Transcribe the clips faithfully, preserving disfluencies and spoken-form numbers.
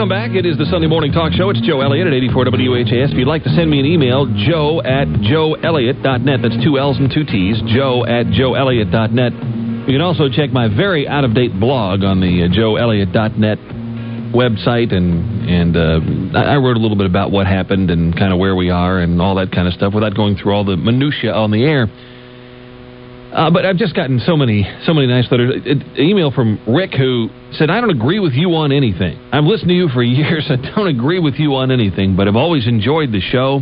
Welcome back. It is the Sunday Morning Talk Show. It's Joe Elliott at eighty-four W H A S. If you'd like to send me an email, joe at joe elliott dot net. That's two L's and two T's, joe at joe elliott dot net. You can also check my very out-of-date blog on the uh, joe elliott dot net website, and and uh, I wrote a little bit about what happened and kind of where we are and all that kind of stuff without going through all the minutia on the air. Uh, but I've just gotten so many so many nice letters. An email from Rick, who said, I don't agree with you on anything. I've listened to you for years. I don't agree with you on anything, but I've always enjoyed the show,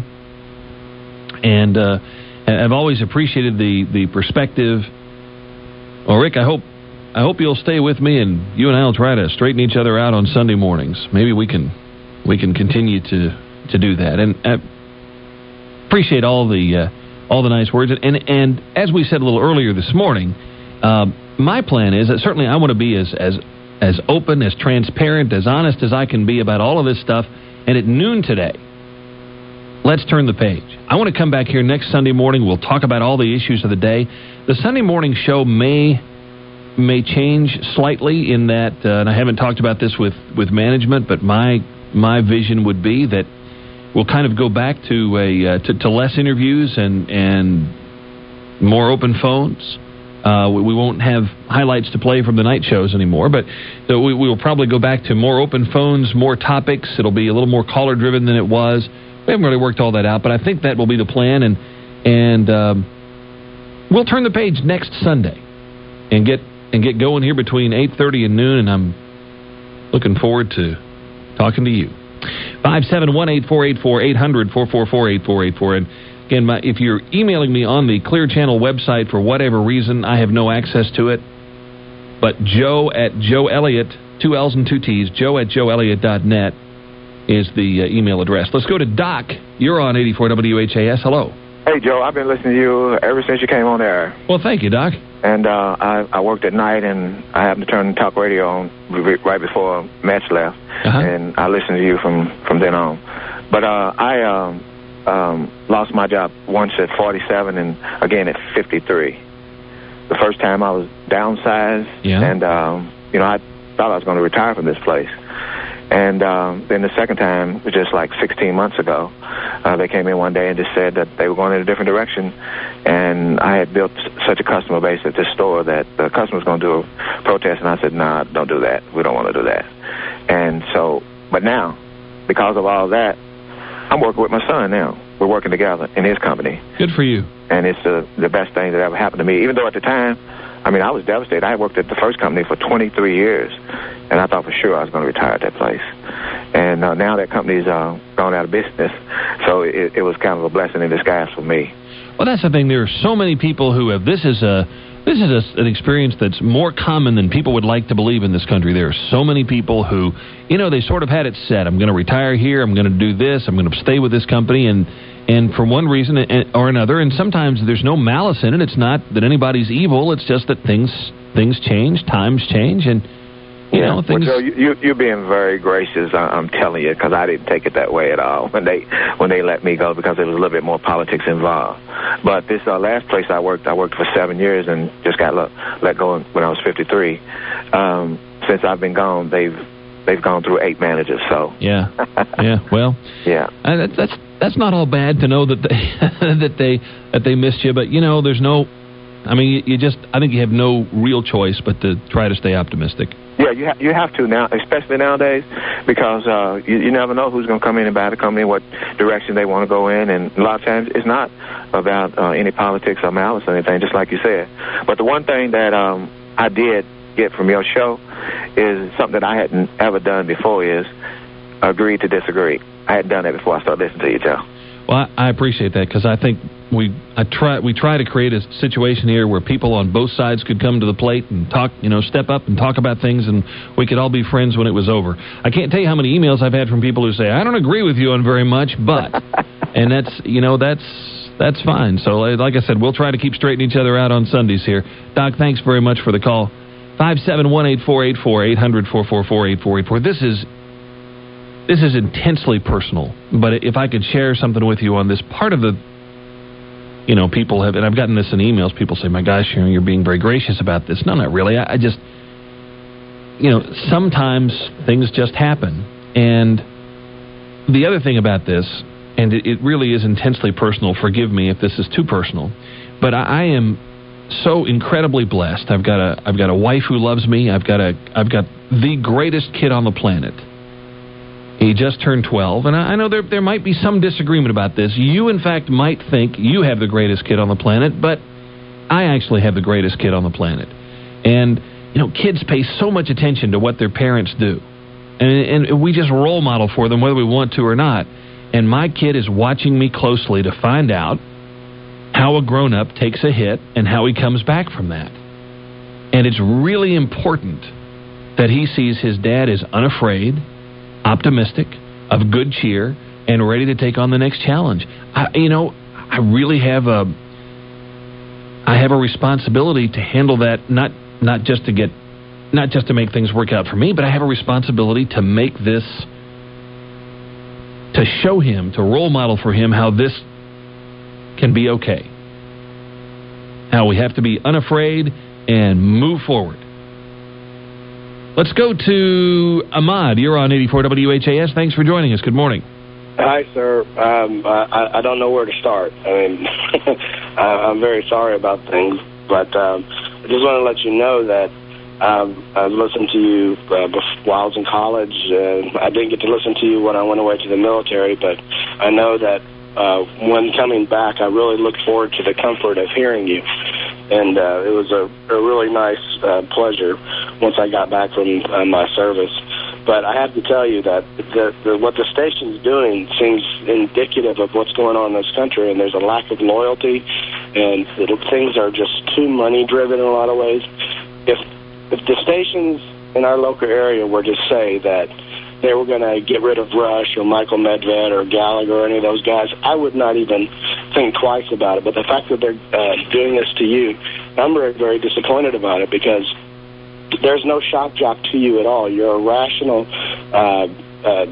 and uh, I've always appreciated the, the perspective. Well, Rick, I hope I hope you'll stay with me, and you and I will try to straighten each other out on Sunday mornings. Maybe we can we can continue to, to do that. And I appreciate all the uh, all the nice words. And, and and as we said a little earlier this morning, uh, my plan is that certainly I want to be as as as open, as transparent, as honest as I can be about all of this stuff. And at noon today, let's turn the page. I want to come back here next Sunday morning. We'll talk about all the issues of the day. The Sunday morning show may may change slightly in that, uh, and I haven't talked about this with, with management, but my my vision would be that we'll kind of go back to a uh, to, to less interviews and and more open phones. Uh, we, we won't have highlights to play from the night shows anymore, but so we, we will probably go back to more open phones, more topics. It'll be a little more caller driven than it was. We haven't really worked all that out, but I think that will be the plan, and and um, we'll turn the page next Sunday and get and get going here between eight thirty and noon, and I'm looking forward to talking to you. five seven one, eight four eight four, eight hundred, four four four, eight four eight four. And again, my, if you're emailing me on the Clear Channel website for whatever reason, I have no access to it, but Joe at Joe Elliott, two L's and two T's, Joe at joe elliott dot net is the uh, email address. Let's go to Doc. You're on eighty-four W H A S. Hello. Hey, Joe. I've been listening to you ever since you came on air. Well, thank you, Doc. And uh, I, I worked at night, and I happened to turn talk radio on right before Match left, uh-huh. and I listened to you from, from then on. But uh, I um, um, lost my job once at forty-seven and again at fifty-three. The first time I was downsized, yeah. and um, you know I thought I was going to retire from this place. And um, then the second time, just like sixteen months ago, uh, they came in one day and just said that they were going in a different direction. And I had built such a customer base at this store that the customer was going to do a protest. And I said, nah, don't do that. We don't want to do that. And so, but now, because of all that, I'm working with my son now. We're working together in his company. Good for you. And it's the, the best thing that ever happened to me, even though at the time, I mean, I was devastated. I worked at the first company for twenty-three years, and I thought for sure I was going to retire at that place. And uh, now that company's uh, gone out of business, so it, it was kind of a blessing in disguise for me. Well, that's the thing. There are so many people who have this is a this is a, an experience that's more common than people would like to believe in this country. There are so many people who, you know, they sort of had it set. I'm going to retire here. I'm going to do this. I'm going to stay with this company, and and for one reason or another. And sometimes there's no malice in it. It's not that anybody's evil. It's just that things things change, times change, and you know things. Well, Joe, you you're being very gracious. I'm telling you, because I didn't take it that way at all when they when they let me go, because there was a little bit more politics involved. But this uh, last place I worked, I worked for seven years and just got let, let go when I was fifty-three. Um, since I've been gone, they've they've gone through eight managers. So yeah, yeah. Well, yeah. Uh, that's that's that's not all bad to know that they that they that they missed you. But you know, there's no. I mean, you, you just. I think you have no real choice but to try to stay optimistic. Yeah, you ha- you have to now, especially nowadays, because uh, you, you never know who's going to come in and buy the company, what direction they want to go in, and a lot of times it's not about uh, any politics or malice or anything, just like you said. But the one thing that um, I did get from your show is something that I hadn't ever done before, is agree to disagree. I hadn't done that before I started listening to you, Joe. Well, I, I appreciate that, because I think we I try we try to create a situation here where people on both sides could come to the plate and talk, you know, step up and talk about things, and we could all be friends when it was over. I can't tell you how many emails I've had from people who say, I don't agree with you on very much, but, and that's, you know, that's that's fine. So, like I said, we'll try to keep straightening each other out on Sundays here. Doc, thanks very much for the call. five seven one, eight four eight four, eight hundred, four four four, eight four eight four. This is This is intensely personal, but if I could share something with you on this, part of the, you know, people have, and I've gotten this in emails, people say, my gosh, you know, you're being very gracious about this. No, not really. I, I just, you know, sometimes things just happen, And the other thing about this, and it, it really is intensely personal, forgive me if this is too personal, but I, I am so incredibly blessed. I've got a I've got a wife who loves me. I've got a I've got the greatest kid on the planet. He just turned twelve, and I, I know there there might be some disagreement about this. You, in fact, might think you have the greatest kid on the planet, but I actually have the greatest kid on the planet. And you know, kids pay so much attention to what their parents do, and and we just role model for them whether we want to or not. And my kid is watching me closely to find out how a grown-up takes a hit and how he comes back from that. And it's really important that he sees his dad is unafraid, optimistic, of good cheer, and ready to take on the next challenge. I, you know, I really have a, I have a responsibility to handle that, not not just to get, not just to make things work out for me, but I have a responsibility to make this, to show him, to role model for him how this can be okay. How we have to be unafraid and move forward. Let's go to Ahmad. You're on eighty-four W H A S. Thanks for joining us. Good morning. Hi, sir. Um, I, I don't know where to start. I mean, I'm very sorry about things, but um, I just want to let you know that um, I've listened to you uh, while I was in college. Uh, I didn't get to listen to you when I went away to the military, but I know that uh, when coming back, I really looked forward to the comfort of hearing you. And uh, it was a, a really nice uh, pleasure once I got back from uh, my service. But I have to tell you that the, the, what the station's doing seems indicative of what's going on in this country, and there's a lack of loyalty, and it, things are just too money-driven in a lot of ways. If, if the stations in our local area were to say that they were going to get rid of Rush or Michael Medved or Gallagher or any of those guys, I would not even think twice about it. But the fact that they're uh, doing this to you, I'm very, very disappointed about it, because there's no shock jock to you at all. You're a rational, uh, uh,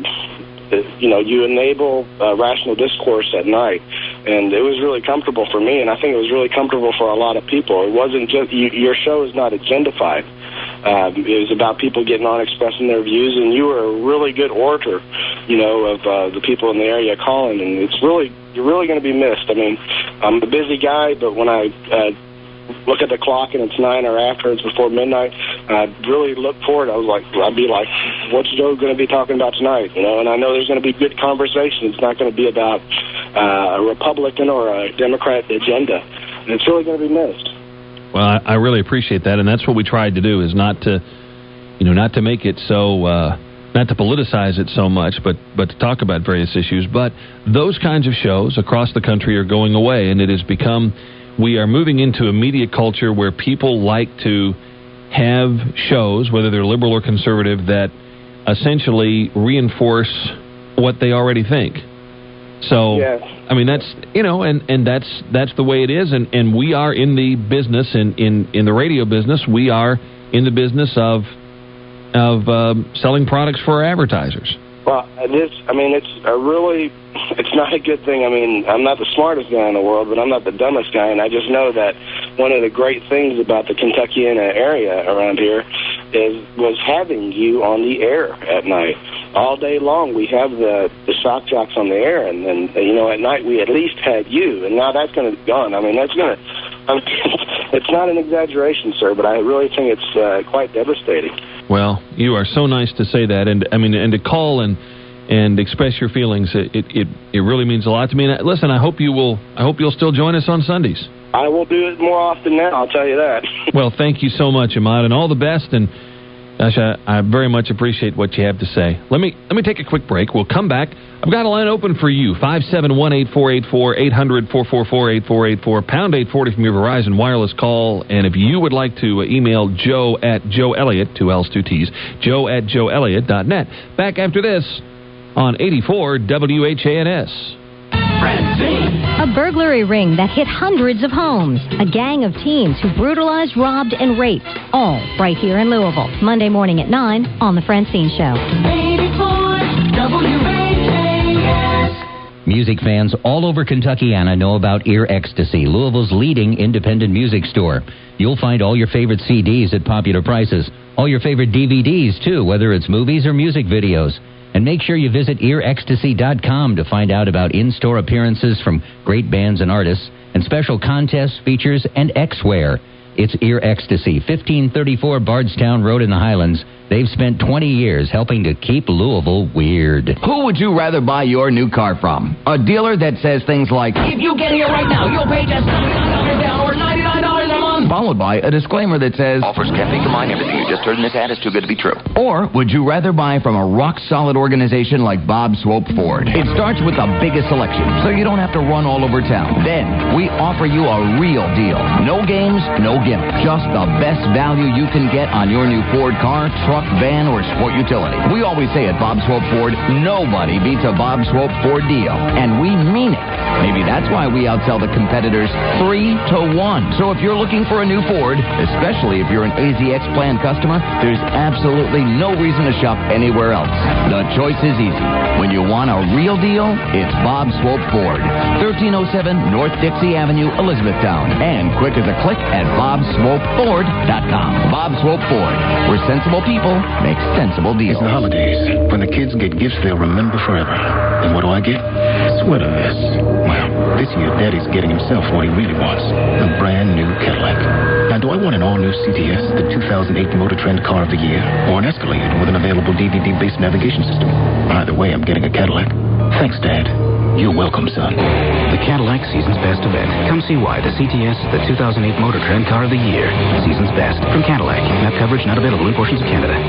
you know, you enable uh, rational discourse at night. And it was really comfortable for me, and I think it was really comfortable for a lot of people. It wasn't just, you, your show is not agendified. Um, it was about people getting on, expressing their views, and you were a really good orator, you know, of uh, the people in the area calling, and it's really, you're really going to be missed. I mean, I'm a busy guy, but when I uh, look at the clock and it's nine or after, it's before midnight, I really look forward. I was like, I'd be like, what's Joe going to be talking about tonight? You know, and I know there's going to be good conversation. It's not going to be about uh, a Republican or a Democrat agenda, and it's really going to be missed. Well, I, I really appreciate that, and that's what we tried to do, is not to, you know, not to make it so, uh, not to politicize it so much, but, but to talk about various issues. But those kinds of shows across the country are going away, and it has become, we are moving into a media culture where people like to have shows, whether they're liberal or conservative, that essentially reinforce what they already think. So, yes. I mean, that's, you know, and, and that's that's the way it is. And, and we are in the business, in, in, in the radio business, we are in the business of of um, selling products for our advertisers. Well, this, I mean, it's a really, it's not a good thing. I mean, I'm not the smartest guy in the world, but I'm not the dumbest guy, and I just know that one of the great things about the Kentuckiana area around here is was having you on the air at night. All day long, we have the, the shock jocks on the air, and then, you know, at night we at least had you, and now that's going to be gone. I mean, that's going to, I mean, it's not an exaggeration, sir, but I really think it's uh, quite devastating. Well, you are so nice to say that, and I mean, and to call and and express your feelings. It it it really means a lot to me. And listen, I hope you will. I hope you'll still join us on Sundays. I will do it more often now, I'll tell you that. Well, thank you so much, Ahmad, and all the best. And gosh, I, I very much appreciate what you have to say. Let me let me take a quick break. We'll come back. I've got a line open for you. five seven one, eight four eight four, eight hundred, four four four, eight four eight four, pound eight forty from your Verizon wireless call. And if you would like to email Joe at Joe Elliott, two L's, two T's, Joe at Joe Elliott dot net. Back after this on eighty-four W H A N S. A burglary ring that hit hundreds of homes. A gang of teens who brutalized, robbed, and raped. All right here in Louisville. Monday morning at nine on The Francine Show. eighty-four W H A S. Music fans all over Kentuckiana know about Ear Ecstasy, Louisville's leading independent music store. You'll find all your favorite C Ds at popular prices. All your favorite D V Ds, too, whether it's movies or music videos. And make sure you visit ear ecstasy dot com to find out about in-store appearances from great bands and artists, and special contests, features, and X-Wear. It's Ear Ecstasy, fifteen thirty-four Bardstown Road in the Highlands. They've spent twenty years helping to keep Louisville weird. Who would you rather buy your new car from? A dealer that says things like, "If you get here right now, you'll pay just ninety-nine dollars down or ninety-nine dollars a month," followed by a disclaimer that says, "Offers can't be combined. Everything you just heard in this ad is too good to be true." Or would you rather buy from a rock-solid organization like Bob Swope Ford? It starts with the biggest selection, so you don't have to run all over town. Then, we offer you a real deal. No games, no gimmick. Just the best value you can get on your new Ford car, truck, van, or sport utility. We always say at Bob Swope Ford, nobody beats a Bob Swope Ford deal. And we mean it. Maybe that's why we outsell the competitors three to one. So if you're looking for a new Ford, especially if you're an A Z X plan customer, there's absolutely no reason to shop anywhere else. The choice is easy. When you want a real deal, it's Bob Swope Ford, thirteen oh seven North Dixie Avenue, Elizabethtown. And quick as a click at bob swope ford dot com. Bob Swope Ford, where sensible people make sensible deals. It's the holidays. When the kids get gifts they'll remember forever. And what do I get? Sweater vests. Well, this year Daddy's getting himself what he really wants. A brand new Cadillac. Now, do I want an all-new C T S, the two thousand eight Motor Trend Car of the Year, or an Escalade with an available D V D-based navigation system? Either way, I'm getting a Cadillac. Thanks, Dad. You're welcome, son. The Cadillac Season's Best event. Come see why the C T S is the two thousand eight Motor Trend Car of the Year. Season's Best from Cadillac. Map coverage not available in portions of Canada.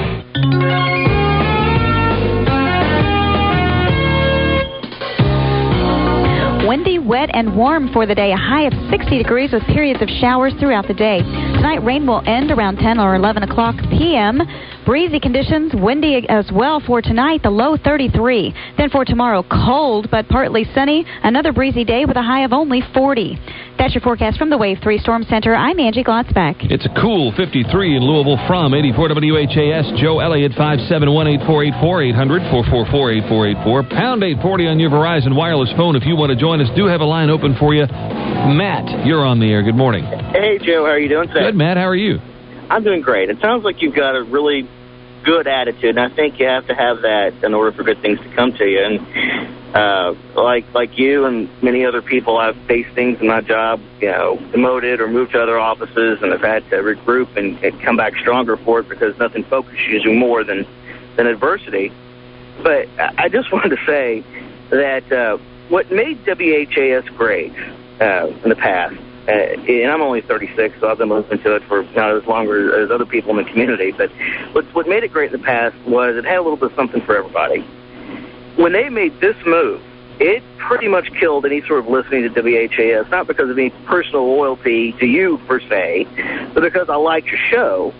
Windy, wet, and warm for the day. A high of sixty degrees with periods of showers throughout the day. Tonight, rain will end around ten or eleven o'clock p.m. Breezy conditions, windy as well for tonight, the low thirty-three. Then for tomorrow, cold but partly sunny. Another breezy day with a high of only forty. That's your forecast from the Wave three Storm Center. I'm Angie Glotzbeck. It's a cool fifty-three in Louisville from eighty-four W H A S. Joe Elliott, five seven one, eight four eight four, eight hundred, four four four, eight four eight four. Pound eight forty on your Verizon wireless phone if you want to join us. Do have a line open for you. Matt, you're on the air. Good morning. Hey, Joe. How are you doing today? Good, Matt. How are you? I'm doing great. It sounds like you've got a really good attitude, and I think you have to have that in order for good things to come to you. And uh, like like you and many other people, I've faced things in my job, you know, demoted or moved to other offices, and I've had to regroup and, and come back stronger for it because nothing focuses you more than, than adversity. But I just wanted to say that uh, what made W H A S great uh, in the past, uh, and I'm only thirty-six, so I've been listening to it for not as long as other people in the community, but what, what made it great in the past was it had a little bit of something for everybody. When they made this move, it pretty much killed any sort of listening to W H A S, not because of any personal loyalty to you, per se, but because I liked your show.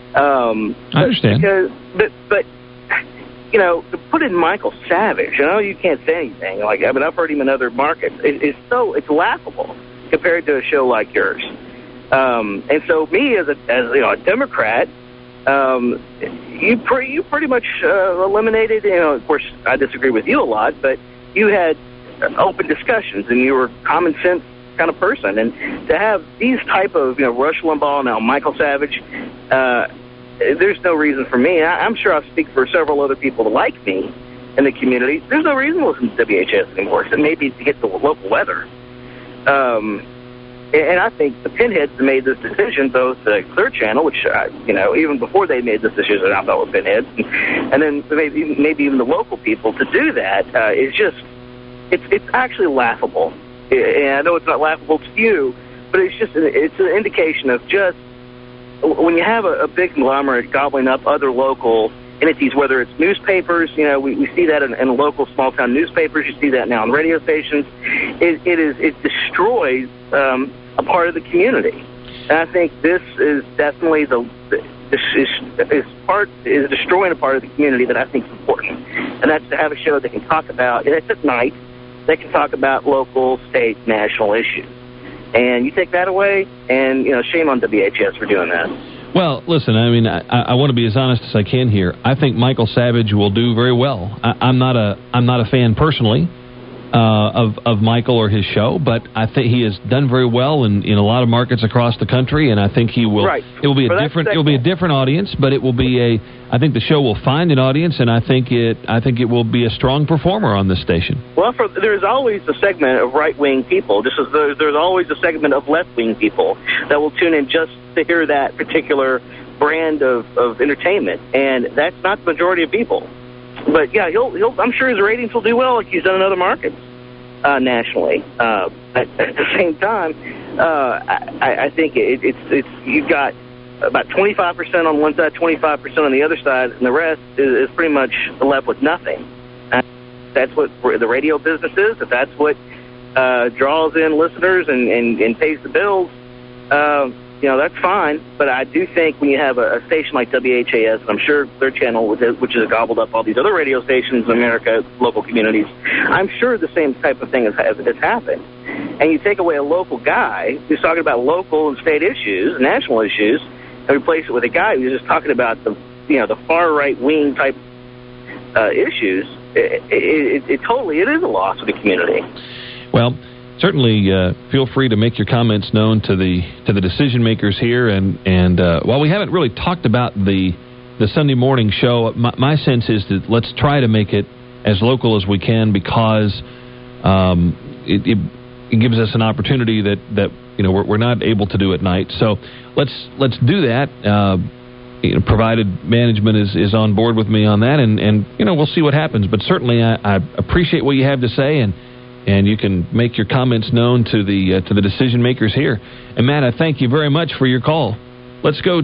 Um, I understand. Because, but, but, you know, to put in Michael Savage, I know you can't say anything. Like, I mean, I've heard him in other markets. It, it's so, it's laughable compared to a show like yours. Um, and so me, as a, as you know, a Democrat, um, you, pre- you pretty much uh, eliminated, you know, of course, I disagree with you a lot, but you had open discussions, and you were a common sense kind of person. And to have these type of, you know, Rush Limbaugh, now Michael Savage, uh, there's no reason for me. I, I'm sure I speak for several other people that like me in the community. There's no reason to listen to W H S anymore, except maybe to get the local weather. Um, and I think the Pinheads made this decision, both the Clear Channel, which, uh, you know, even before they made this decision, I thought were Pinheads, and, and then maybe maybe even the local people to do that uh, is just, it's it's actually laughable. And I know it's not laughable to you, but it's just, it's an indication of just, when you have a, a big conglomerate gobbling up other local entities, whether it's newspapers, you know, we, we see that in, in local small-town newspapers, you see that now on radio stations, it, it is it destroys um, a part of the community. And I think this is definitely the, this is, is part, is destroying a part of the community that I think is important. And that's to have a show that can talk about, and it's at night, that can talk about local, state, national issues. And you take that away, and, you know, shame on W H S for doing that. Well, listen, I mean, I, I want to be as honest as I can here. I think Michael Savage will do very well. I, I'm not a I'm not a fan personally, uh, of of Michael or his show, but I think he has done very well in, in a lot of markets across the country, and I think he will. Right. It will be a For different. It will be a different audience, but it will be a. I think the show will find an audience, and I think it. I think it will be a strong performer on this station. Well, for, there's always a segment of right-wing people, just as there, there's always a segment of left-wing people that will tune in just to hear that particular brand of, of entertainment, and that's not the majority of people. But yeah, he'll, he'll. I'm sure his ratings will do well, like he's done in other markets uh, nationally. Uh, at, at the same time, uh, I, I think it, it's it's you've got about twenty-five percent on one side, twenty-five percent on the other side, and the rest is, is pretty much left with nothing. And that's what the radio business is. If that's what uh, draws in listeners and, and, and pays the bills, uh, you know, that's fine. But I do think when you have a, a station like W H A S, I'm sure their channel, which has gobbled up all these other radio stations in America, local communities, I'm sure the same type of thing has, has happened. And you take away a local guy who's talking about local and state issues, national issues, and replace it with a guy who's just talking about the, you know, the far right wing type uh, issues. It, it, it, it totally, it is a loss for the community. Well, certainly uh, feel free to make your comments known to the to the decision makers here. And and uh, while we haven't really talked about the the Sunday morning show, my, my sense is that let's try to make it as local as we can, because um, it, it, it gives us an opportunity that that you know we're, we're not able to do at night. So let's let's do that. Uh, you know, provided management is, is on board with me on that, and, and you know we'll see what happens. But certainly I, I appreciate what you have to say, and and you can make your comments known to the uh, to the decision makers here. And Matt, I thank you very much for your call. Let's go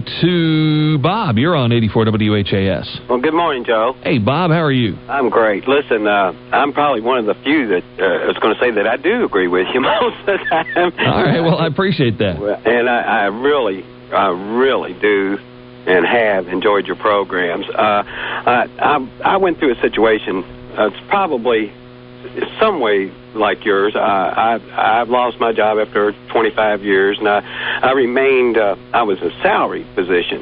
to Bob. You're on eighty-four W H A S. Well, good morning, Joe. Hey, Bob, how are you? I'm great. Listen, uh, I'm probably one of the few that uh, is going to say that I do agree with you most of the time. All right, well, I appreciate that. And I, I really, I really do and have enjoyed your programs. Uh, I, I, I went through a situation, uh, it's probably some way like yours. Uh, I, I've lost my job after twenty-five years, and I, I remained, uh, I was a salary position.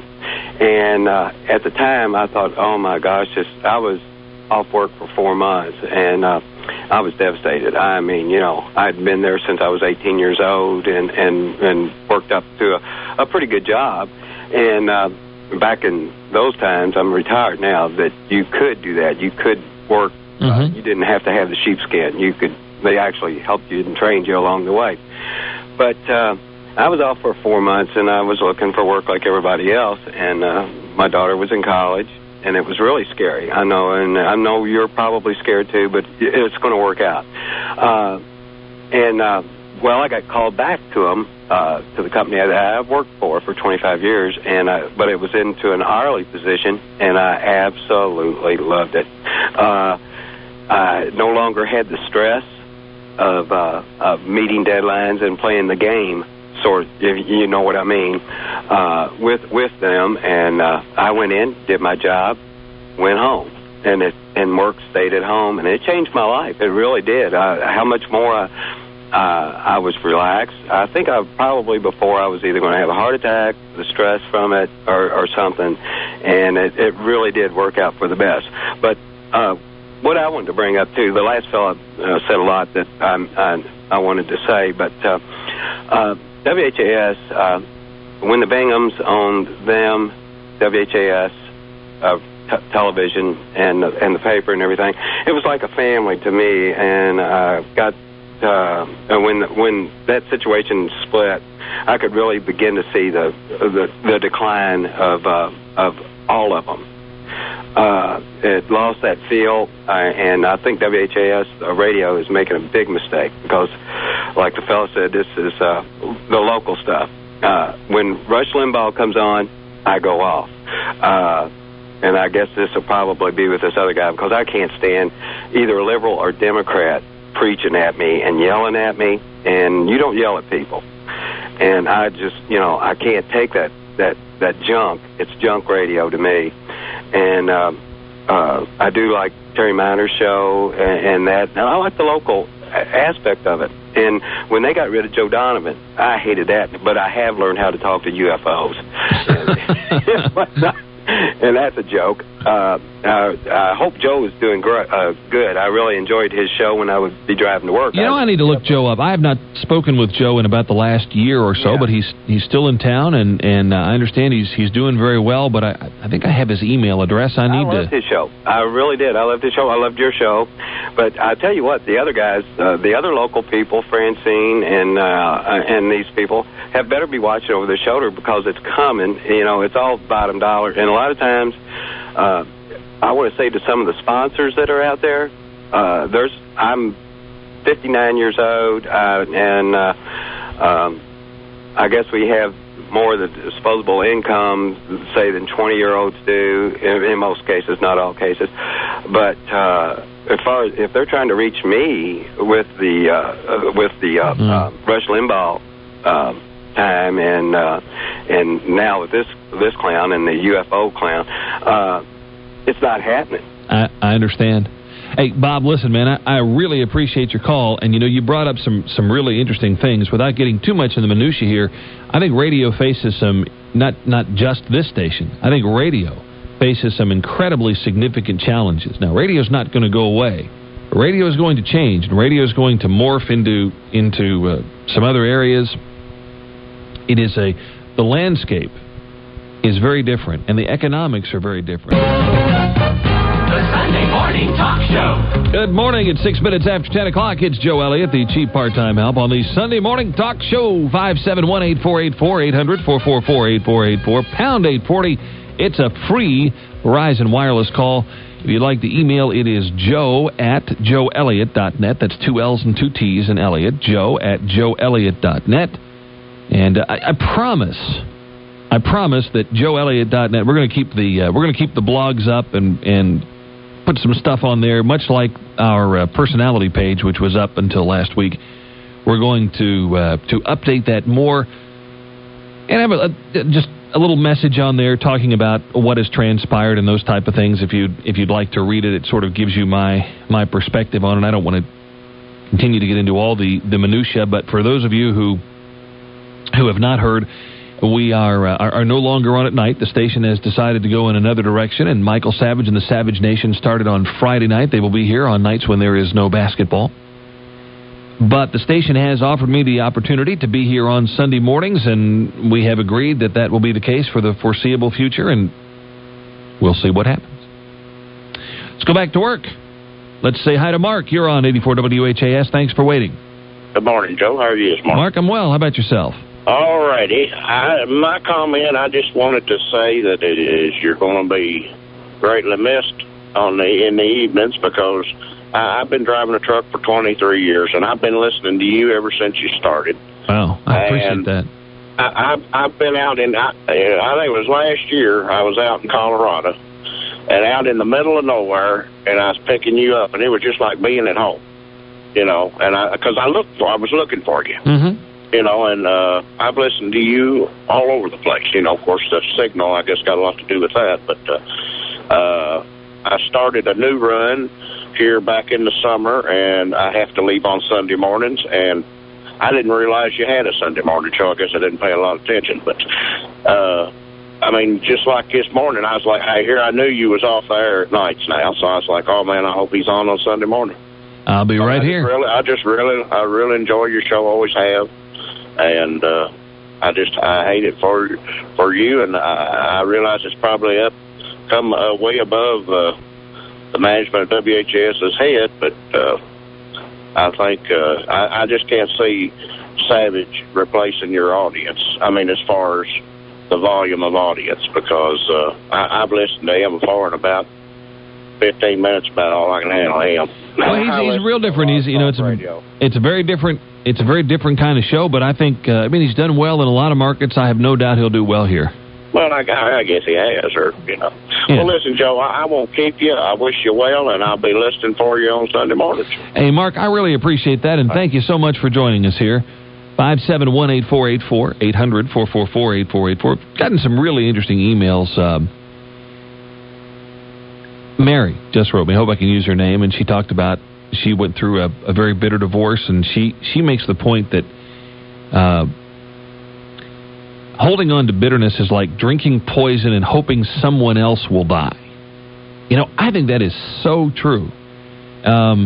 And uh, at the time, I thought, oh, my gosh, just, I was off work for four months, and uh, I was devastated. I mean, you know, I'd been there since I was eighteen years old and, and, and worked up to a, a pretty good job. And uh, back in those times, I'm retired now, that you could do that. You could work. Mm-hmm. Uh, you didn't have to have the sheepskin. You could. They actually helped you and trained you along the way. But uh, I was off for four months, and I was looking for work like everybody else. And uh, my daughter was in college, and it was really scary. I know, and I know you're probably scared too, but it's going to work out. Uh, and uh, well, I got called back to them, uh, to the company that I've worked for for twenty-five years, and I, but it was into an hourly position, and I absolutely loved it. Uh, I no longer had the stress of, uh, of meeting deadlines and playing the game, sort of, if you know what I mean, uh, with with them. And uh, I went in, did my job, went home, and it and work stayed at home, and it changed my life. It really did. Uh, how much more I, uh, I was relaxed. I think I probably before I was either going to have a heart attack, the stress from it, or, or something, and it, it really did work out for the best. But uh, what I wanted to bring up, too, the last fellow uh, said a lot that I, I, I wanted to say, but uh, uh, W H A S, uh, when the Binghams owned them, W H A S, uh, t- television and, and the paper and everything, it was like a family to me, and I uh, got, uh, when, when that situation split, I could really begin to see the the, the decline of, uh, of all of them. Uh, it lost that feel, uh, and I think W H A S uh, radio is making a big mistake because, like the fellow said, this is uh, the local stuff. Uh, when Rush Limbaugh comes on, I go off. Uh, and I guess this will probably be with this other guy because I can't stand either a liberal or Democrat preaching at me and yelling at me, and you don't yell at people. And I just, you know, I can't take that, that, that junk. It's junk radio to me. And uh, uh, I do like Terry Miner's show and, and that. And I like the local aspect of it. And when they got rid of Joe Donovan, I hated that. But I have learned how to talk to U F Os. and, and that's a joke. Uh, uh, I hope Joe is doing gr- uh, good. I really enjoyed his show when I would be driving to work. You know, I need to look Joe up. I have not spoken with Joe in about the last year or so, yeah. but he's he's still in town, and, and uh, I understand he's he's doing very well, but I I think I have his email address. I need I loved to... his show. I really did. I loved his show. I loved your show. But I tell you what, the other guys, uh, the other local people, Francine and uh, and these people, have better be watching over their shoulder because it's coming. You know, it's all bottom dollar. And a lot of times, uh, I want to say to some of the sponsors that are out there, uh, there's I'm fifty-nine years old, uh, and uh, um, I guess we have more of the disposable income, say, than twenty-year-olds do, in, in most cases, not all cases. But uh, as far as if they're trying to reach me with the uh, uh, with the uh, mm. uh, Rush Limbaugh uh, time, and uh, and now with this this clown and the U F O clown, uh, it's not happening. I, I understand. Hey, Bob, listen, man, I, I really appreciate your call. And, you know, you brought up some, some really interesting things. Without getting too much in the minutiae here, I think radio faces some, not, not just this station, I think radio faces some incredibly significant challenges. Now, radio's not going to go away. Radio is going to change, and radio is going to morph into, into uh, some other areas. It is a, the landscape is very different, and the economics are very different. Sunday Morning Talk Show. Good morning. It's six minutes after ten o'clock. It's Joe Elliott, the cheap part-time help on the Sunday Morning Talk Show. five seven one, eight four eight four, eight hundred, four four four, eight four eight four, pound eight forty. It's a free Verizon wireless call. If you'd like the email, it is joe at joe elliott dot net. That's two L's and two T's in Elliott. Joe at joe elliott dot net. And uh, I, I promise... I promise that joe elliott dot net, we're going to keep the uh, we're going to keep the blogs up and and put some stuff on there, much like our uh, personality page, which was up until last week. We're going to uh, to update that more and have a, a, just a little message on there talking about what has transpired and those type of things. If you if you'd like to read it, it sort of gives you my my perspective on it. I don't want to continue to get into all the the minutia, but for those of you who who have not heard. We are, uh, are are no longer on at night. The station has decided to go in another direction, and Michael Savage and the Savage Nation started on Friday night. They will be here on nights when there is no basketball. But the station has offered me the opportunity to be here on Sunday mornings, and we have agreed that that will be the case for the foreseeable future, and we'll see what happens. Let's go back to work. Let's say hi to Mark. You're on eighty-four W H A S. Thanks for waiting. Good morning, Joe. How are you this morning? Mark, I'm well. How about yourself? All righty. I, my comment, I just wanted to say that it is you're going to be greatly missed on the in the evenings because I, I've been driving a truck for twenty-three years, and I've been listening to you ever since you started. Wow, I appreciate and that. I, I've, I've been out in, I, I think it was last year, I was out in Colorado, and out in the middle of nowhere, and I was picking you up, and it was just like being at home, you know, and I because I looked for, I was looking for you. Mm-hmm. You know, and uh, I've listened to you all over the place. You know, of course, the signal, I guess, got a lot to do with that. But uh, uh, I started a new run here back in the summer, and I have to leave on Sunday mornings. And I didn't realize you had a Sunday morning show. I guess I didn't pay a lot of attention. But, uh, I mean, just like this morning, I was like, hey, here, I knew you was off the air at nights now. So I was like, oh, man, I hope he's on on Sunday morning. I'll be right I here. Really, I just really, I really enjoy your show, always have. And uh, I just I hate it for for you, and I, I realize it's probably up come uh, way above uh, the management of W H A S's head, but uh, I think uh, I, I just can't see Savage replacing your audience. I mean, as far as the volume of audience, because uh, I, I've listened to him before, and about fifteen minutes about all I can handle him. Well, he's, he's real different. He's you know it's a, it's a very different. It's a very different kind of show, but I think, uh, I mean, he's done well in a lot of markets. I have no doubt he'll do well here. Well, I, I guess he has, or, you know. Yeah. Well, listen, Joe, I, I won't keep you. I wish you well, and I'll be listening for you on Sunday mornings. Hey, Mark, I really appreciate that, and thank you so much for joining us here. five seven one, eight four eight four, eight hundred, four four four, eight four eight four. Gotten some really interesting emails. Um, Mary just wrote me. I hope I can use her name, and she talked about she went through a, a very bitter divorce, and she, she makes the point that uh, holding on to bitterness is like drinking poison and hoping someone else will die. You know, I think that is so true. Um,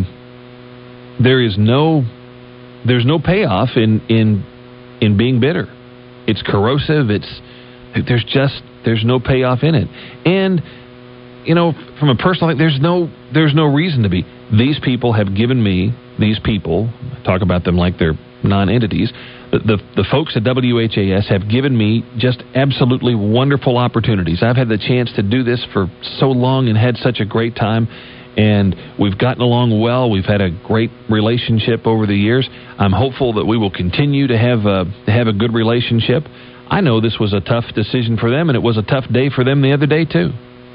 there is no, there's no payoff in in in being bitter. It's corrosive. It's there's just there's no payoff in it. And you know, from a personal, there's no there's no reason to be. These people have given me these people. Talk about them like they're non-entities. The, the the folks at W H A S have given me just absolutely wonderful opportunities. I've had the chance to do this for so long and had such a great time, and we've gotten along well. We've had a great relationship over the years. I'm hopeful that we will continue to have a, to have a good relationship. I know this was a tough decision for them, and it was a tough day for them the other day too.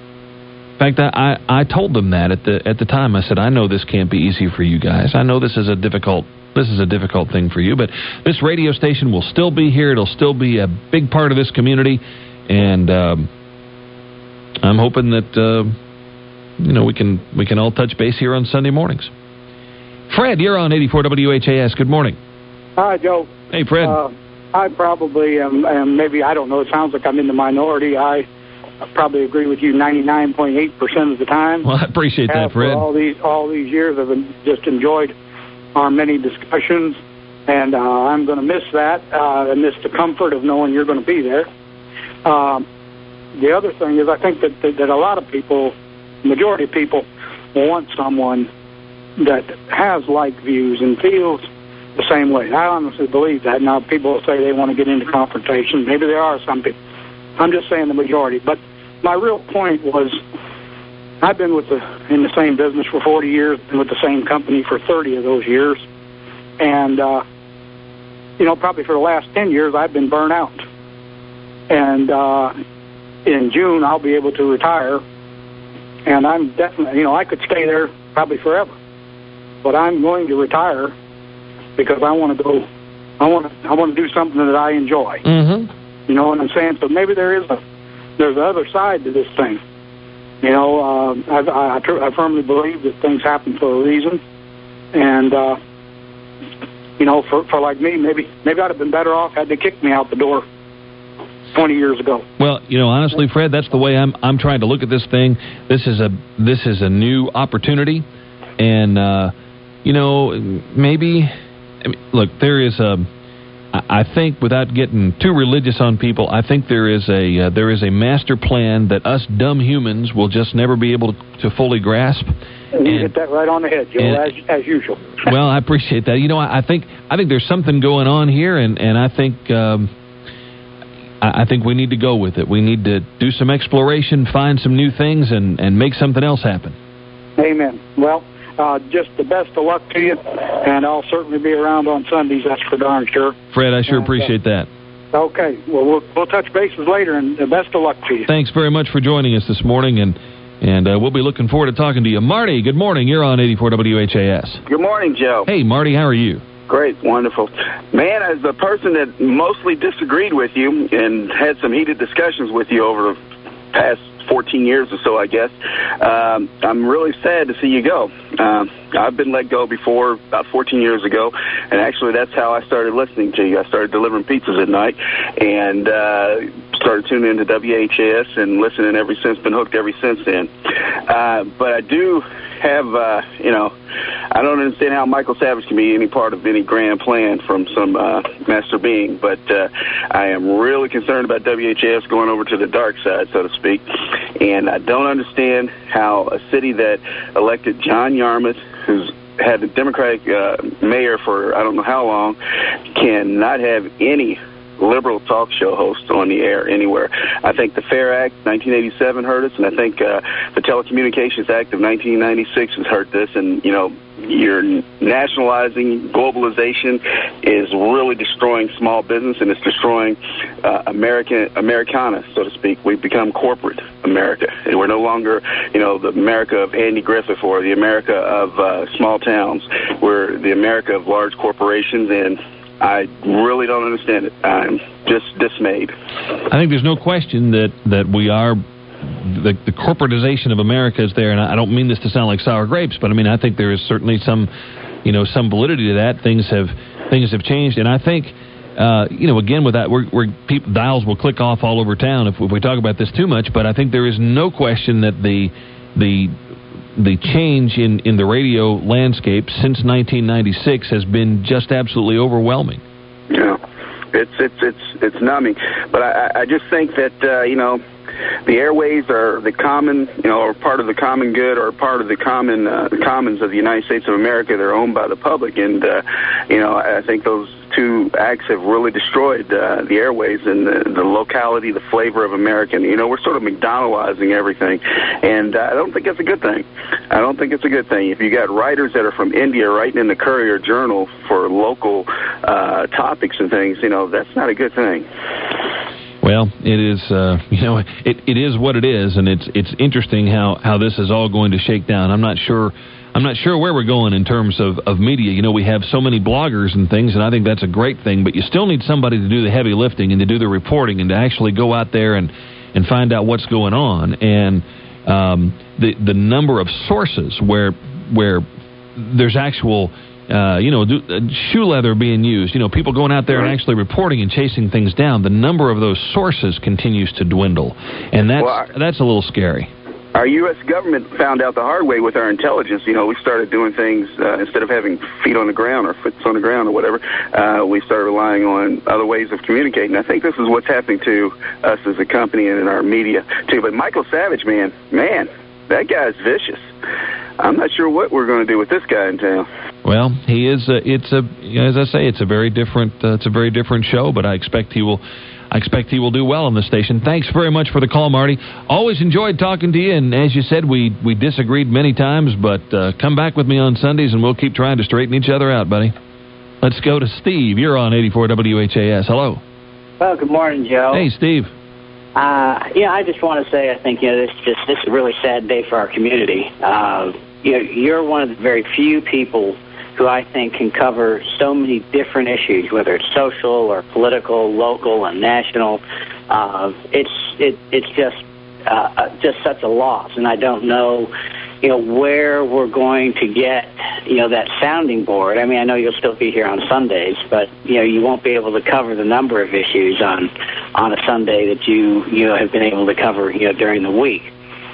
In fact, I, I, I told them that at the at the time. I said, I know this can't be easy for you guys. I know this is a difficult This is a difficult thing for you, but this radio station will still be here. It'll still be a big part of this community, and um, I'm hoping that uh, you know we can we can all touch base here on Sunday mornings. Fred, you're on eighty-four W H A S. Good morning. Hi, Joe. Hey, Fred. Uh, I probably am, am, maybe, I don't know, it sounds like I'm in the minority. I probably agree with you ninety-nine point eight percent of the time. Well, I appreciate that, Fred. For all these, all these years, I've just enjoyed our many discussions, and uh, I'm going to miss that. Uh, I miss the comfort of knowing you're going to be there. Um, the other thing is I think that, that, that a lot of people, majority of people, want someone that has like views and feels the same way. I honestly believe that. Now, people will say they want to get into confrontation. Maybe there are some people. I'm just saying the majority. But my real point was I've been with the in the same business for forty years, been with the same company for thirty of those years. And, uh, you know, probably for the last ten years, I've been burnt out. And uh, in June, I'll be able to retire. And I'm definitely, you know, I could stay there probably forever. But I'm going to retire because I want to go, I want to, I want to do something that I enjoy. Mm-hmm. You know what I'm saying? So maybe there is a, there's the other side to this thing. You know, uh, I, I, I firmly believe that things happen for a reason. And, uh, you know, for, for like me, maybe maybe I'd have been better off had they kicked me out the door twenty years ago. Well, you know, honestly, Fred, that's the way I'm I'm trying to look at this thing. This is a this is a new opportunity. And, uh, you know, maybe, I mean, look, there is a, I think without getting too religious on people, I think there is a uh, there is a master plan that us dumb humans will just never be able to, to fully grasp. You and, hit that right on the head, Joe, and, as, as usual. Well, I appreciate that. You know, I, I think I think there's something going on here, and and I think um, I, I think we need to go with it. We need to do some exploration, find some new things, and and make something else happen. Amen. Well. Uh, just the best of luck to you, and I'll certainly be around on Sundays, that's for darn sure. Fred, I sure and, appreciate uh, that. Okay, well, well, we'll touch bases later, and the best of luck to you. Thanks very much for joining us this morning, and and uh, we'll be looking forward to talking to you. Marty, good morning. You're on eighty-four W H A S. Good morning, Joe. Hey, Marty, how are you? Great, wonderful. Man, as the person that mostly disagreed with you and had some heated discussions with you over the past fourteen years or so, I guess, um, I'm really sad to see you go. Uh, I've been let go before, about fourteen years ago, and actually that's how I started listening to you. I started delivering pizzas at night and uh, started tuning into W H A S and listening ever since, been hooked ever since then. Uh, but I do have, uh, you know, I don't understand how Michael Savage can be any part of any grand plan from some uh, master being, but uh, I am really concerned about W H A S going over to the dark side, so to speak, and I don't understand how a city that elected John Yarmuth, who's had a Democratic uh, mayor for I don't know how long, cannot have any liberal talk show host on the air anywhere. I think the FAIR Act nineteen eighty-seven hurt us, and I think uh, the Telecommunications Act of nineteen ninety-six has hurt this, and, you know, you're nationalizing globalization is really destroying small business, and it's destroying uh, American Americana, so to speak. We've become corporate America, and we're no longer, you know, the America of Andy Griffith or the America of uh, small towns. We're the America of large corporations, and I really don't understand it. I'm just dismayed. I think there's no question that, that we are, the, the corporatization of America is there, and I don't mean this to sound like sour grapes, but I mean, I think there is certainly some, you know, some validity to that. Things have, things have changed, and I think, uh, you know, again, with that, we're, we're people, dials will click off all over town if, if we talk about this too much. But I think there is no question that the the the change in, in the radio landscape since nineteen ninety-six has been just absolutely overwhelming. Yeah, it's it's it's it's numbing. But I, I just think that uh, you know, the airways are the common, you know, or part of the common good, or part of the common uh, commons of the United States of America. They're owned by the public, and uh, you know, I think those two acts have really destroyed uh, the airways and the, the locality, the flavor of American. You know, we're sort of McDonaldizing everything, and uh, I don't think it's a good thing. I don't think it's a good thing. If you got writers that are from India writing in the Courier Journal for local uh, topics and things, you know, that's not a good thing. Well, it is, uh, you know, it, it is what it is, and it's it's interesting how, how this is all going to shake down. I'm not sure I'm not sure where we're going in terms of, of media. You know, we have so many bloggers and things, and I think that's a great thing, but you still need somebody to do the heavy lifting and to do the reporting and to actually go out there and, and find out what's going on. And um, the the number of sources where where there's actual... Uh, you know, do, uh, shoe leather being used, you know, people going out there and actually reporting and chasing things down, the number of those sources continues to dwindle. And that's, well, our, that's a little scary. Our U S government found out the hard way with our intelligence. You know, we started doing things, uh, instead of having feet on the ground or foot on the ground or whatever, uh, we started relying on other ways of communicating. I think this is what's happening to us as a company and in our media, too. But Michael Savage, man, man, that guy's vicious. I'm not sure what we're going to do with this guy in town. Well, he is. A, it's a, as I say, it's a very different. Uh, it's a very different show. But I expect he will. I expect he will do well on the station. Thanks very much for the call, Marty. Always enjoyed talking to you. And as you said, we we disagreed many times, but uh, come back with me on Sundays, and we'll keep trying to straighten each other out, buddy. Let's go to Steve. You're on eighty-four W H A S. Hello. Well, good morning, Joe. Hey, Steve. Uh, yeah, I just want to say I think you know this just this is a really sad day for our community. Uh, you know, you're one of the very few people who I think can cover so many different issues, whether it's social or political, local, and national. Uh, it's it it's just uh, just such a loss, and I don't know, you know, where we're going to get, you know, that sounding board. I mean, I know you'll still be here on Sundays, but, you know, you won't be able to cover the number of issues on on a Sunday that you, you know, have been able to cover, you know, during the week.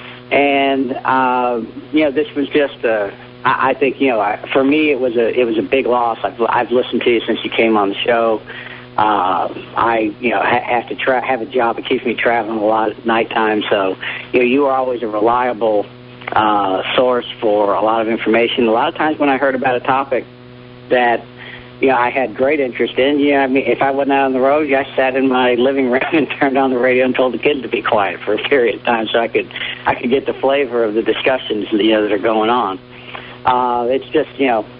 And, uh, you know, this was just a, I, I think, you know, I, for me, it was a it was a big loss. I've, I've listened to you since you came on the show. Uh, I, you know, ha- have to tra- have a job that keeps me traveling a lot at nighttime. So, you know, you were always a reliable Uh, source for a lot of information. A lot of times when I heard about a topic that, you know, I had great interest in, you know, I mean, if I wasn't out on the road, I sat in my living room and turned on the radio and told the kids to be quiet for a period of time so I could I could get the flavor of the discussions, you know, that are going on. Uh, it's just, you know,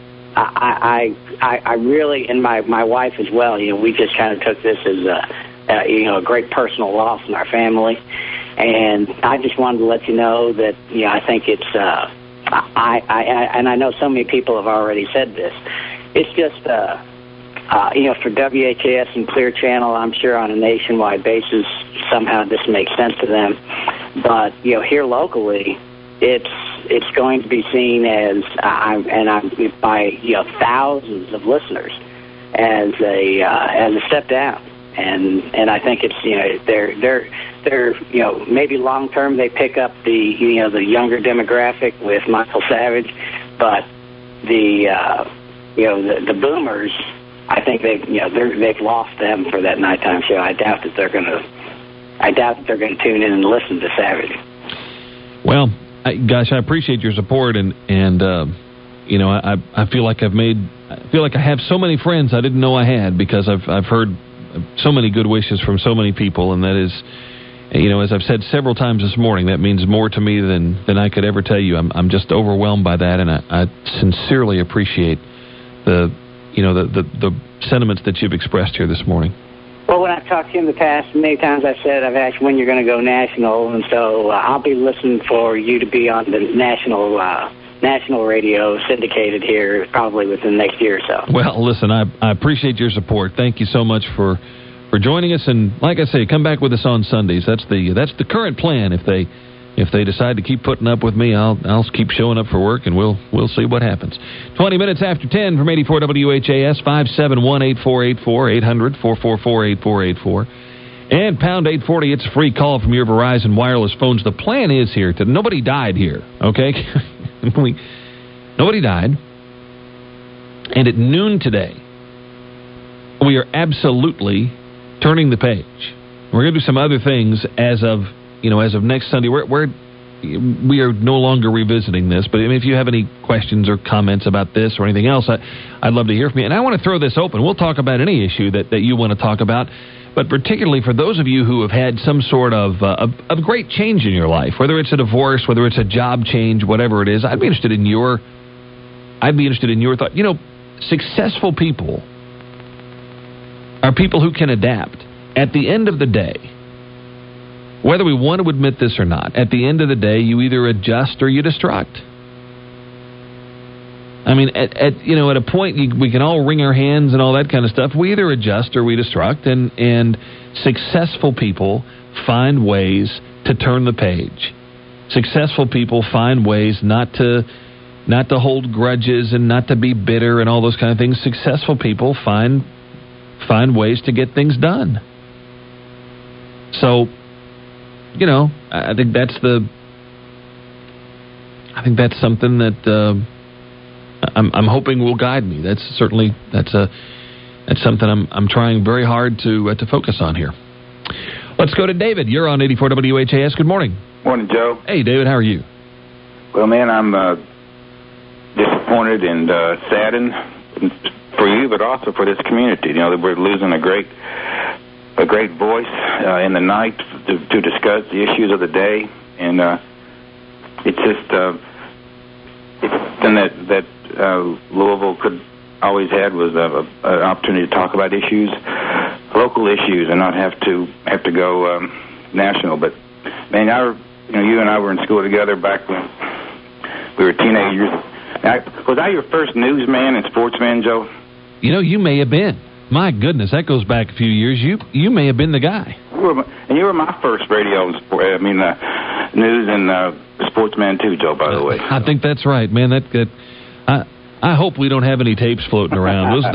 I, I, I really, and my, my wife as well, you know, we just kind of took this as a, a, you know, a great personal loss in our family. And I just wanted to let you know that, you know, I think it's, uh, I, I, I, and I know so many people have already said this, it's just, uh, uh, you know, for W H A S and Clear Channel, I'm sure on a nationwide basis, somehow this makes sense to them. But, you know, here locally, it's it's going to be seen as, uh, and I'm by, you know, thousands of listeners as a, uh, as a step down. And and I think it's, you know, they're they're they're you know, maybe long term they pick up the, you know, the younger demographic with Michael Savage, but the uh, you know the, the boomers, I think they you know they're, they've lost them for that nighttime show. I doubt that they're gonna I doubt that they're gonna tune in and listen to Savage. Well, I, gosh, I appreciate your support, and and uh, you know I I feel like I've made I feel like I have so many friends I didn't know I had because I've I've heard so many good wishes from so many people, and that is, you know, as I've said several times this morning, that means more to me than, than I could ever tell you. I'm I'm just overwhelmed by that, and I, I sincerely appreciate the, you know, the, the, the sentiments that you've expressed here this morning. Well, when I've talked to you in the past, many times I've said I've asked when you're going to go national, and so uh, I'll be listening for you to be on the national uh, national radio syndicated here probably within the next year or so. Well, listen, I, I appreciate your support. Thank you so much for, for joining us. And like I say, come back with us on Sundays. That's the that's the current plan if they if they decide to keep putting up with me, I'll I'll keep showing up for work, and we'll we'll see what happens. twenty minutes after ten from eighty-four W H A S, five seven one, eight four eight four, eight hundred, four four four, eight four eight four. And pound eight forty, it's a free call from your Verizon wireless phones. The plan is here to nobody died here, okay? we, nobody died. And at noon today, we are absolutely turning the page. We're going to do some other things as of, you know, as of next Sunday. We're, we're we are no longer revisiting this, but I mean, if you have any questions or comments about this or anything else, I, I'd love to hear from you. And I want to throw this open. We'll talk about any issue that, that you want to talk about. But particularly for those of you who have had some sort of, uh, of of great change in your life, whether it's a divorce, whether it's a job change, whatever it is, I'd be interested in your, I'd be interested in your thought. You know, successful people are people who can adapt. At the end of the day, whether we want to admit this or not, at the end of the day, you either adjust or you destruct. I mean, at, at you know, at a point, you, we can all wring our hands and all that kind of stuff. We either adjust or we destruct, and, and successful people find ways to turn the page. Successful people find ways not to not to hold grudges and not to be bitter and all those kind of things. Successful people find find ways to get things done. So, you know, I think that's the. I think that's something that. Uh, I'm, I'm hoping will guide me. That's certainly that's a that's something I'm I'm trying very hard to uh, to focus on here. Let's go to David. You're on eighty-four W H A S. Good morning. Morning, Joe. Hey, David. How are you? Well, man, I'm uh, disappointed and uh, saddened for you, but also for this community. You know, that we're losing a great a great voice uh, in the night to, to discuss the issues of the day, and uh, it's just uh, it's something that that. Uh, Louisville could always had was a, a, an opportunity to talk about issues, local issues, and not have to have to go um, national. But man, I, you know, you and I were in school together back when we were teenagers. I, was I your first newsman and sportsman, Joe? You know, you may have been. My goodness, that goes back a few years. You you may have been the guy. You were my, and you were my first radio and sport, I mean, uh, news and uh, sportsman too, Joe. By the way, I think that's right, man. That that. I, I hope we don't have any tapes floating around. Those,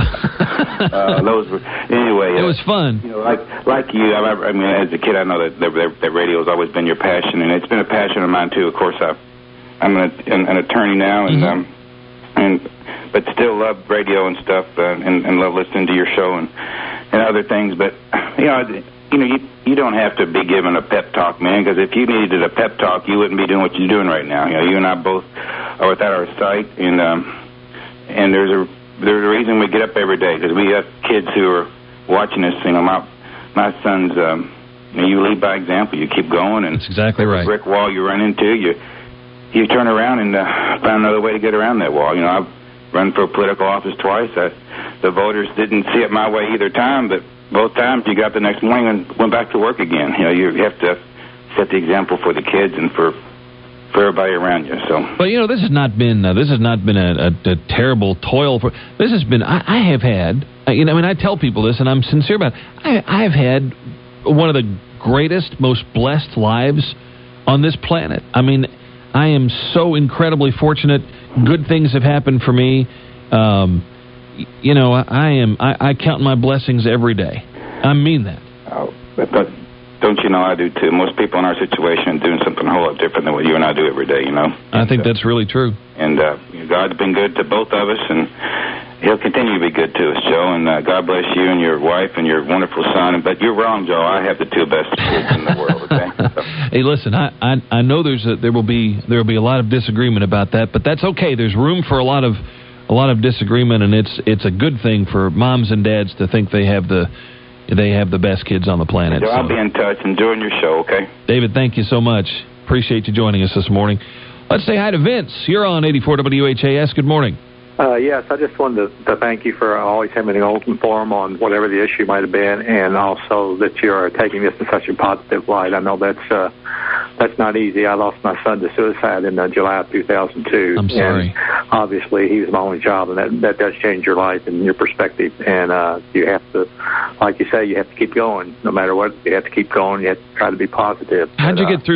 uh, those were, anyway. It uh, was fun. You know, like like you, I, I mean, as a kid, I know that, that, that radio has always been your passion, and it's been a passion of mine too. Of course, I, I'm an, an, an attorney now, and mm-hmm. um, and but still love radio and stuff, uh, and, and love listening to your show and and other things. But you know, you know, you, you don't have to be given a pep talk, man, because if you needed a pep talk, you wouldn't be doing what you're doing right now. You know, you and I both are without our sight, and um, and there's a there's a reason we get up every day, because we have kids who are watching us. You know, my my son's. Um, you know, you lead by example. You keep going, and that's exactly right. Brick wall you run into, you you turn around and uh, find another way to get around that wall. You know, I've run for political office twice. I, the voters didn't see it my way either time, but both times you got the next morning and went back to work again. You know, you have to set the example for the kids and for for everybody around you. So, but you know, this has not been uh, this has not been a, a, a terrible toil for. This has been. I, I have had. Uh, you know, I mean, I tell people this, and I'm sincere about it. I, I've had one of the greatest, most blessed lives on this planet. I mean, I am so incredibly fortunate. Good things have happened for me. Um, you know, I, I am. I, I count my blessings every day. I mean that. Oh, but, but don't you know I do too? Most people in our situation are doing something a whole lot different than what you and I do every day. You know. I think that's really true. And uh, God's been good to both of us, and He'll continue to be good to us, Joe. And uh, God bless you and your wife and your wonderful son. But you're wrong, Joe. I have the two best kids in the world. Okay. So. Hey, listen. I, I I know there's a, there will be there will be a lot of disagreement about that, but that's okay. There's room for a lot of a lot of disagreement, and it's it's a good thing for moms and dads to think they have the they have the best kids on the planet. Joe, so. I'll be in touch. Enjoying your show. Okay. David, thank you so much. Appreciate you joining us this morning. Let's say hi to Vince. You're on eighty-four W H A S. Good morning. Uh, yes, I just wanted to, to thank you for always having an open forum on whatever the issue might have been, and also that you are taking this in such a positive light. I know that's uh, that's not easy. I lost my son to suicide in uh, July of two thousand two. I'm sorry. And obviously, he was my only child, and that, that does change your life and your perspective. And uh, you have to, like you say, you have to keep going. No matter what, you have to keep going. You have to try to be positive. How'd but, you uh, get through that?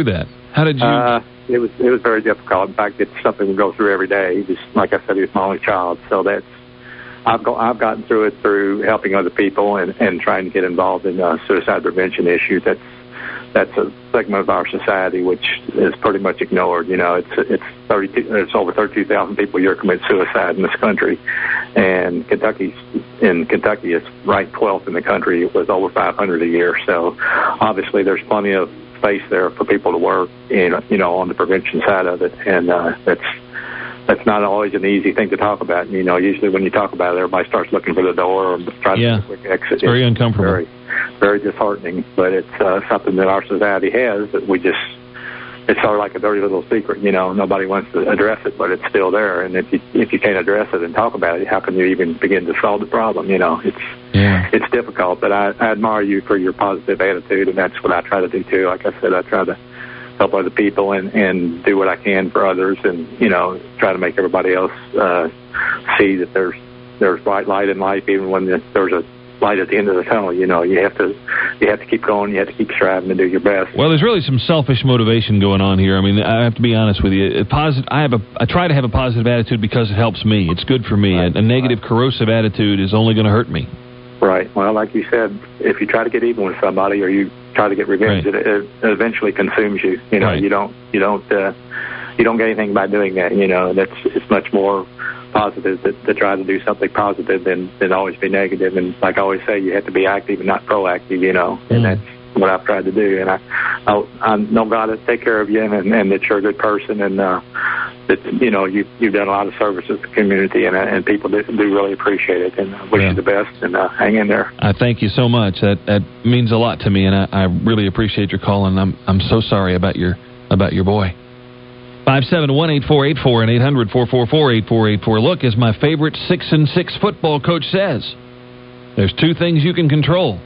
How did you? Uh, it was it was very difficult. In fact, it's something we go through every day. Just like I said, he was my only child, so that's I've go, I've gotten through it through helping other people and, and trying to get involved in uh, suicide prevention issues. That's that's a segment of our society which is pretty much ignored. You know, it's it's thirty it's over thirty-two thousand people a year commit suicide in this country, and Kentucky's in Kentucky is ranked twelfth in the country. It was over five hundred a year. So obviously, there's plenty of space there for people to work, in, you know, on the prevention side of it, and uh, that's that's not always an easy thing to talk about. You know, usually when you talk about it, everybody starts looking for the door or trying yeah. to get a quick exit. It's very it's uncomfortable. Very, very disheartening, but it's uh, something that our society has that we just, it's sort of like a dirty little secret. You know, nobody wants to address it, but it's still there. And if you if you can't address it and talk about it, how can you even begin to solve the problem? You know, it's yeah. it's difficult. But I, I admire you for your positive attitude, and that's what I try to do too. Like I said, I try to help other people and, and do what I can for others, and you know, try to make everybody else uh, see that there's there's bright light in life, even when there's a light at the end of the tunnel. You know, you have to you have to keep going. You have to keep striving to do your best. Well, there's really some selfish motivation going on here. I mean, I have to be honest with you. Positive, I have a I try to have a positive attitude because it helps me. It's good for me. Right. A, a negative, right. corrosive attitude is only going to hurt me. Right. Well, like you said, if you try to get even with somebody or you try to get revenge, right. it, it eventually consumes you. You know, right. you don't you don't uh, you don't get anything by doing that. You know, that's it's much more positive to, to try to do something positive than, than always be negative. And like I always say, you have to be active and not proactive, you know, and mm. that's what I've tried to do. And I, I, I know God will take care of you, and, and that you're a good person, and uh, that, you know, you, you've done a lot of service to the community, and, and people do, do really appreciate it. And I wish yeah. you the best, and uh, hang in there. I thank you so much. That that means a lot to me, and I, I really appreciate your call, and I'm I'm so sorry about your about your boy. five seven one, eight four eight four and eight hundred, four four four, eight four eight four. Look, as my favorite six and six football coach says, there's two things you can control: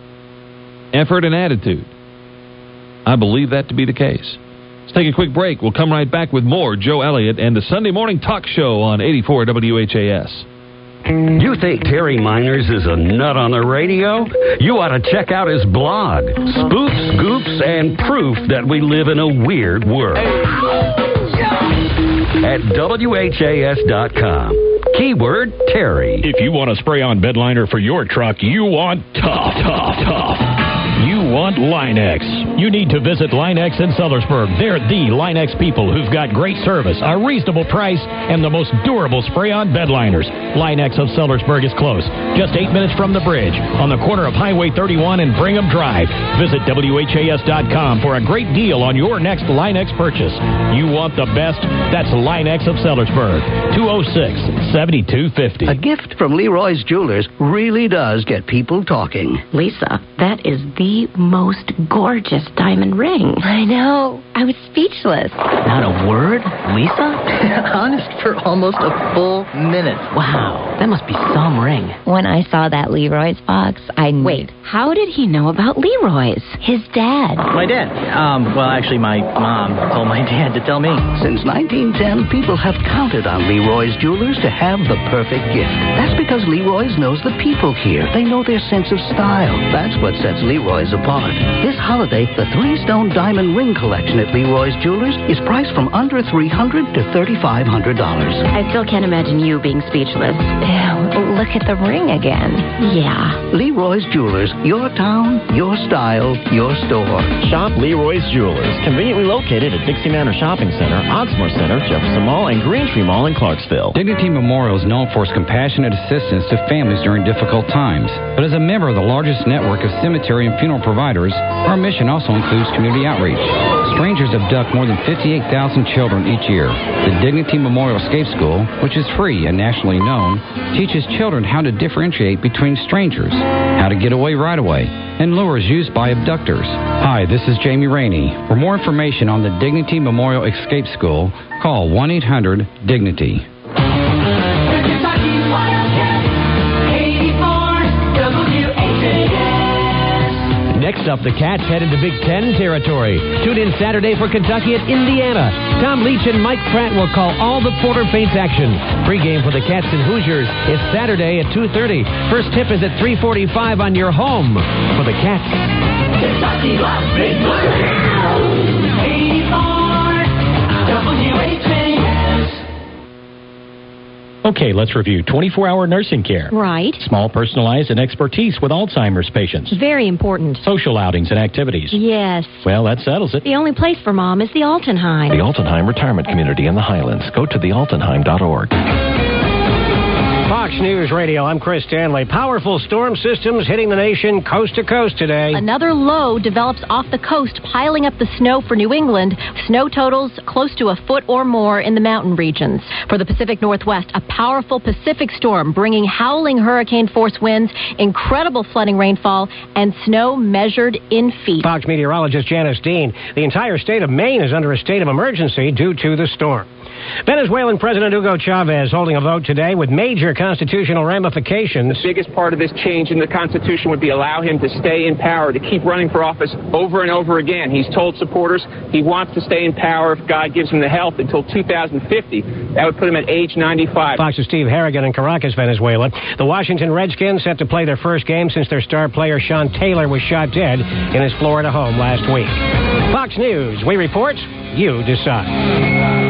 effort and attitude. I believe that to be the case. Let's take a quick break. We'll come right back with more Joe Elliott and the Sunday Morning Talk Show on eighty-four W H A S. You think Terry Miners is a nut on the radio? You ought to check out his blog, Spoofs, Scoops, and Proof that we live in a weird world. At W H A S dot com. Keyword Terry. If you want a spray-on bed liner for your truck, you want tough, tough, tough. You want Line-X. You need to visit Line-X in Sellersburg. They're the Line-X people who've got great service, a reasonable price, and the most durable spray-on bed liners. Line-X of Sellersburg is close, just eight minutes from the bridge, on the corner of Highway thirty-one and Brigham Drive. Visit W H A S dot com for a great deal on your next Line-X purchase. You want the best? That's Line-X of Sellersburg. two oh six, seventy-two fifty. A gift from Leroy's Jewelers really does get people talking. Lisa, that is the most gorgeous diamond ring. I know. I was speechless. Not a word, Lisa? Honest for almost a full minute. Wow, that must be some ring. When I saw that Leroy's box, I knew. Wait, how did he know about Leroy's? His dad. My dad. Um, well, actually, my mom told my dad to tell me. Since nineteen ten, people have counted on Leroy's Jewelers to have the perfect gift. That's because Leroy's knows the people here. They know their sense of style. That's what sets Leroy's apart. This holiday, the three-stone diamond ring collection at Leroy's Jewelers is priced from under three hundred dollars to thirty-five hundred dollars. I still can't imagine you being speechless. Ew, look at the ring again. Yeah. Leroy's Jewelers, your town, your style, your store. Shop Leroy's Jewelers, conveniently located at Dixie Manor Shopping Center, Oxmoor Center, Jefferson Mall, and Green Tree Mall in Clarksville. Dignity Memorial is known for its compassionate assistance to families during difficult times. But as a member of the largest network of cemetery and funeral providers, our mission also includes community outreach. Strangers abduct more than fifty-eight thousand children each year. The Dignity Memorial Escape School, which is free and nationally known, teaches children how to differentiate between strangers, how to get away right away, and lures used by abductors. Hi, this is Jamie Rainey. For more information on the Dignity Memorial Escape School, call one eight hundred DIGNITY. Next up, the Cats head into Big Ten territory. Tune in Saturday for Kentucky at Indiana. Tom Leach and Mike Pratt will call all the Porter Paints action. Pre-game for the Cats and Hoosiers is Saturday at two thirty. First tip is at three forty-five on your home for the Cats. Kentucky loves Big Blue. eighty-four Okay, let's review. twenty-four hour nursing care. Right. Small, personalized, and expertise with Alzheimer's patients. Very important. Social outings and activities. Yes. Well, that settles it. The only place for Mom is the Altenheim. The Altenheim Retirement Community in the Highlands. Go to the altenheim dot org. Fox News Radio, I'm Chris Stanley. Powerful storm systems hitting the nation coast to coast today. Another low develops off the coast, piling up the snow for New England. Snow totals close to a foot or more in the mountain regions. For the Pacific Northwest, a powerful Pacific storm bringing howling hurricane force winds, incredible flooding rainfall, and snow measured in feet. Fox meteorologist Janice Dean. The entire state of Maine is under a state of emergency due to the storm. Venezuelan President Hugo Chavez holding a vote today with major constitutional ramifications. The biggest part of this change in the Constitution would be allow him to stay in power, to keep running for office over and over again. He's told supporters he wants to stay in power if God gives him the health until two thousand fifty. That would put him at age ninety-five. Fox's Steve Harrigan in Caracas, Venezuela. The Washington Redskins set to play their first game since their star player Sean Taylor was shot dead in his Florida home last week. Fox News, we report, you decide.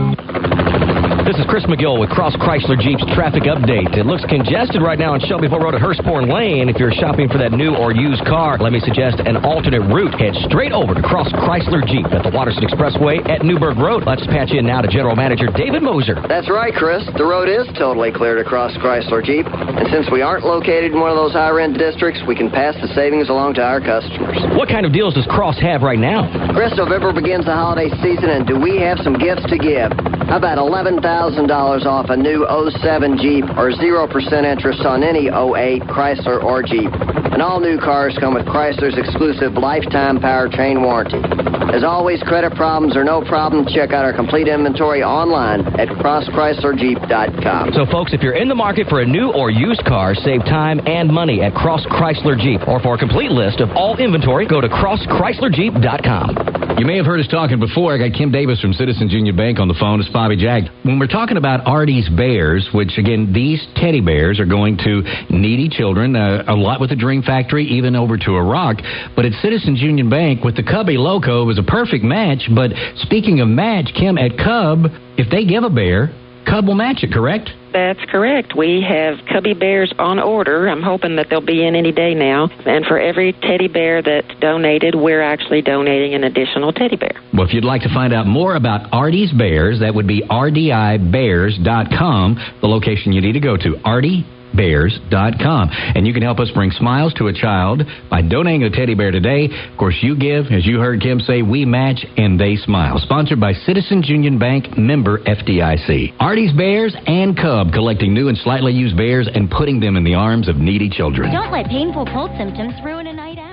This is Chris McGill with Cross Chrysler Jeep's traffic update. It looks congested right now on Shelbyville Road at Hurstbourne Lane. If you're shopping for that new or used car, let me suggest an alternate route. Head straight over to Cross Chrysler Jeep at the Watterson Expressway at Newburgh Road. Let's patch in now to General Manager David Moser. That's right, Chris. The road is totally clear to Cross Chrysler Jeep. And since we aren't located in one of those high-rent districts, we can pass the savings along to our customers. What kind of deals does Cross have right now? Chris, November begins the holiday season, and do we have some gifts to give? How about eleven thousand dollars off a new oh seven Jeep or zero percent interest on any oh eight Chrysler or Jeep? And all new cars come with Chrysler's exclusive lifetime powertrain warranty. As always, credit problems are no problem. Check out our complete inventory online at cross chrysler jeep dot com. So, folks, if you're in the market for a new or used car, save time and money at Cross Chrysler Jeep. Or for a complete list of all inventory, go to cross chrysler jeep dot com. You may have heard us talking before. I got Kim Davis from Citizens Union Bank on the phone. It's Bobby Jag. When we're talking about Artie's Bears, which, again, these teddy bears are going to needy children, uh, a lot with the Dream Factory, even over to Iraq. But at Citizens Union Bank, with the Cubby loco, it was a perfect match. But speaking of match, Kim, at Cub, if they give a bear, Cub will match it, correct? That's correct. We have Cubby Bears on order. I'm hoping that they'll be in any day now. And for every teddy bear that's donated, we're actually donating an additional teddy bear. Well, if you'd like to find out more about Artie's Bears, that would be R D I bears dot com, the location you need to go to, artie bears dot com. And you can help us bring smiles to a child by donating a teddy bear today. Of course, you give, as you heard Kim say, we match and they smile. Sponsored by Citizens Union Bank, member F D I C. Artie's Bears and Cub, collecting new and slightly used bears and putting them in the arms of needy children. Don't let painful cold symptoms ruin a night out.